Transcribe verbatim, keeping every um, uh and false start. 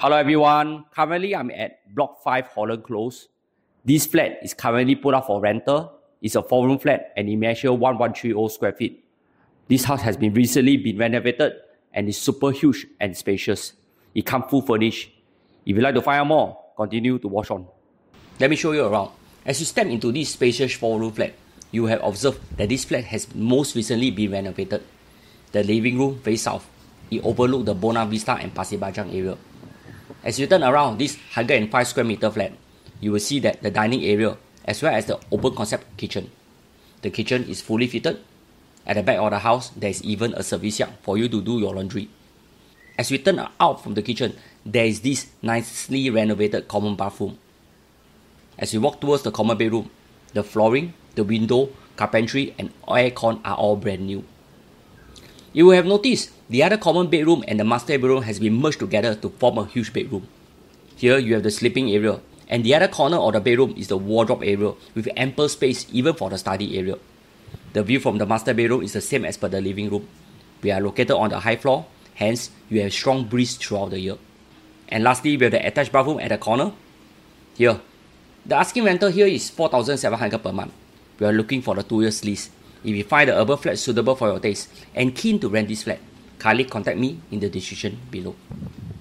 Hello everyone, currently I'm at Block five Holland Close. This flat is currently put up for rental. It's a four room flat and it measures one thousand one hundred thirty square feet. This house has been recently been renovated and is super huge and spacious. It comes full furnished. If you'd like to find out more, continue to watch on. Let me show you around. As you step into this spacious four room flat, you have observed that this flat has most recently been renovated. The living room faces south. It overlooks the Buona Vista and Pasir Panjang area. As you turn around this one hundred five square meter flat, you will see that the dining area as well as the open concept kitchen. The kitchen is fully fitted. At the back of the house, there is even a service yard for you to do your laundry. As we turn out from the kitchen, there is this nicely renovated common bathroom. As you walk towards the common bedroom, the flooring, the window, carpentry and aircon are all brand new. You will have noticed the other common bedroom and the master bedroom has been merged together to form a huge bedroom. Here you have the sleeping area, and the other corner of the bedroom is the wardrobe area with ample space even for the study area. The view from the master bedroom is the same as per the living room. We are located on the high floor, hence you have strong breeze throughout the year. And lastly, we have the attached bathroom at the corner. Here, the asking rental here is four thousand seven hundred dollars per month. We are looking for the two years lease. If you find the urban flat suitable for your taste and keen to rent this flat, kindly contact me in the description below.